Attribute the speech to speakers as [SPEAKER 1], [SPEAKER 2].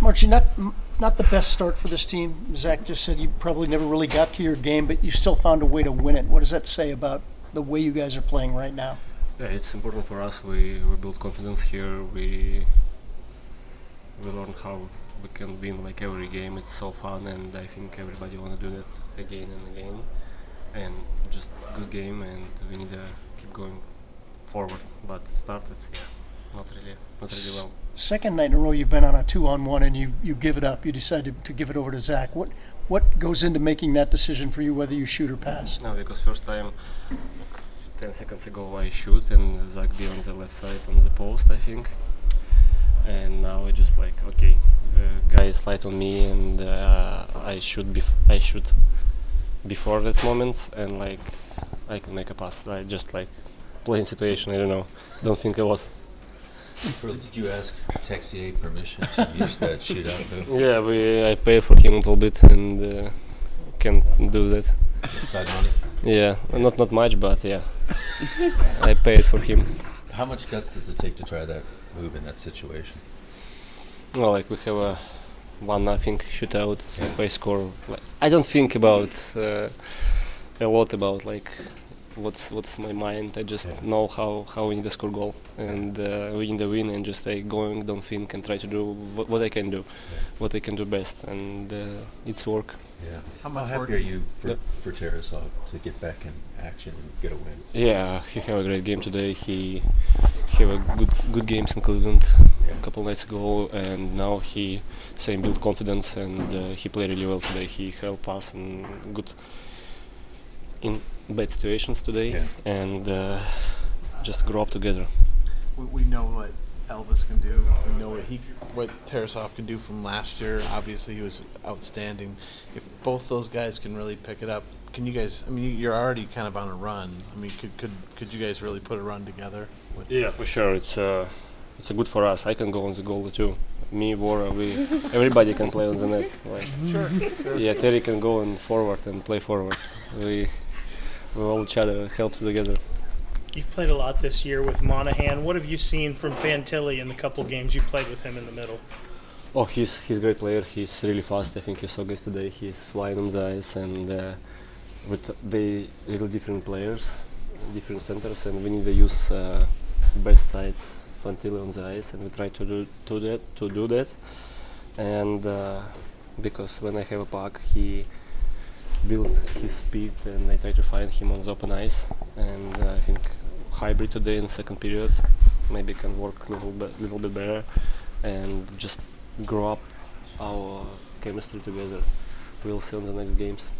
[SPEAKER 1] Marchie, not the best start for this team. Zach just said you probably never really got to your game, but you still found a way to win it. What does that say about the way you guys are playing right now?
[SPEAKER 2] Yeah, it's important for us. We build confidence here. We learn how we can win like every game. It's so fun, and I think everybody want to do that again and again. And just good game, and we need to keep going forward. But start it's not really well.
[SPEAKER 1] Second night in a row you've been on a 2-on-1 and you give it up. You decided to give it over to Zach. What goes into making that decision for you whether you shoot or pass?
[SPEAKER 2] No, because first time, 10 seconds ago I shoot and Zach be on the left side on the post, I think. And now I just like, okay, guy is light on me and I shoot before that moment, and like I can make a pass. I just like playing situation, I don't think a lot.
[SPEAKER 3] Earl, did you ask Texier permission to use that shootout move?
[SPEAKER 2] Yeah, I pay for him a little bit and can do that.
[SPEAKER 3] Side money?
[SPEAKER 2] Yeah, not much, but yeah, I paid for him.
[SPEAKER 3] How much guts does it take to try that move in that situation?
[SPEAKER 2] Well, like we have a 1-0 shootout, if I score, like, I don't think about a lot about like what's my mind. I just know how we need to score goal and we need to win, and just like going, don't think, and try to do what I can do, what I can do best, and it's work.
[SPEAKER 3] Yeah. How happy are you for Tarasov to get back in action and get a win?
[SPEAKER 2] Yeah, he had a great game today. He had a good games in Cleveland a couple nights ago, and now he built confidence, and he played really well today. He helped us and good in bad situations today, and just grow up together.
[SPEAKER 4] We know what Elvis can do. We know what Tarasov can do from last year. Obviously, he was outstanding. If both those guys can really pick it up, can you guys? I mean, you're already kind of on a run. I mean, could you guys really put a run together?
[SPEAKER 2] Yeah, for sure. It's a good for us. I can go on the goal too. Me, Vora, everybody can play on the net. Like,
[SPEAKER 4] Sure.
[SPEAKER 2] Yeah, Terry can go and forward and play forward. We all each other help together.
[SPEAKER 5] You've played a lot this year with Monahan. What have you seen from Fantilli in the couple games you played with him in the middle?
[SPEAKER 2] Oh, he's a great player. He's really fast. I think you saw guys today. He's flying on the ice, and with the little different players, different centers, and we need to use best sides Fantilli on the ice, and we try to do that. And because when I have a puck, he build his speed, and I try to find him on the open ice, and I think hybrid today in the second period maybe can work a little bit better, and just grow up our chemistry together. We'll see on the next games.